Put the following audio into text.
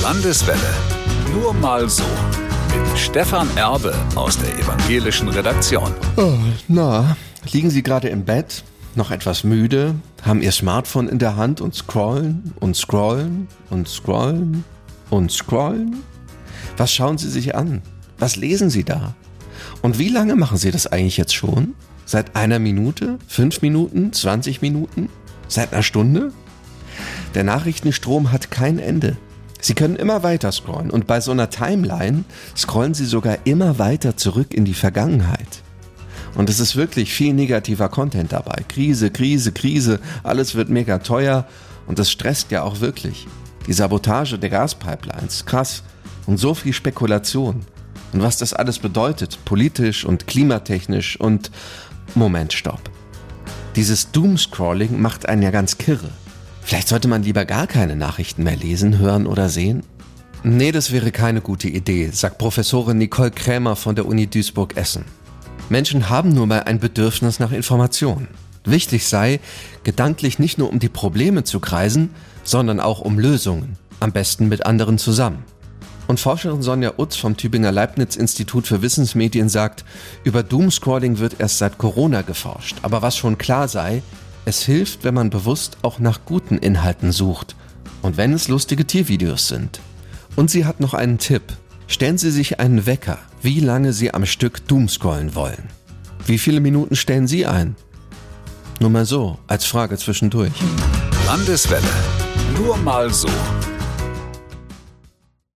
Landeswelle. Nur mal so. Mit Stefan Erbe aus der evangelischen Redaktion. Oh, na, liegen Sie gerade im Bett, noch etwas müde, haben Ihr Smartphone in der Hand und scrollen und scrollen und scrollen und scrollen? Was schauen Sie sich an? Was lesen Sie da? Und wie lange machen Sie das eigentlich jetzt schon? Seit einer Minute? 5 Minuten? 20 Minuten? Seit einer Stunde? Der Nachrichtenstrom hat kein Ende. Sie können immer weiter scrollen und bei so einer Timeline scrollen Sie sogar immer weiter zurück in die Vergangenheit. Und es ist wirklich viel negativer Content dabei. Krise, Krise, Krise, alles wird mega teuer und das stresst ja auch wirklich. Die Sabotage der Gaspipelines, krass. Und so viel Spekulation. Und was das alles bedeutet, politisch und klimatechnisch und... Moment, stopp. Dieses Doomscrolling macht einen ja ganz kirre. Vielleicht sollte man lieber gar keine Nachrichten mehr lesen, hören oder sehen? Nee, das wäre keine gute Idee, sagt Professorin Nicole Krämer von der Uni Duisburg-Essen. Menschen haben nur mal ein Bedürfnis nach Informationen. Wichtig sei, gedanklich nicht nur um die Probleme zu kreisen, sondern auch um Lösungen, am besten mit anderen zusammen. Und Forscherin Sonja Utz vom Tübinger Leibniz-Institut für Wissensmedien sagt, über Doomscrolling wird erst seit Corona geforscht. Aber was schon klar sei, es hilft, wenn man bewusst auch nach guten Inhalten sucht. Und wenn es lustige Tiervideos sind. Und sie hat noch einen Tipp. Stellen Sie sich einen Wecker, wie lange Sie am Stück Doomscrollen wollen. Wie viele Minuten stellen Sie ein? Nur mal so, als Frage zwischendurch. Landeswelle. Nur mal so.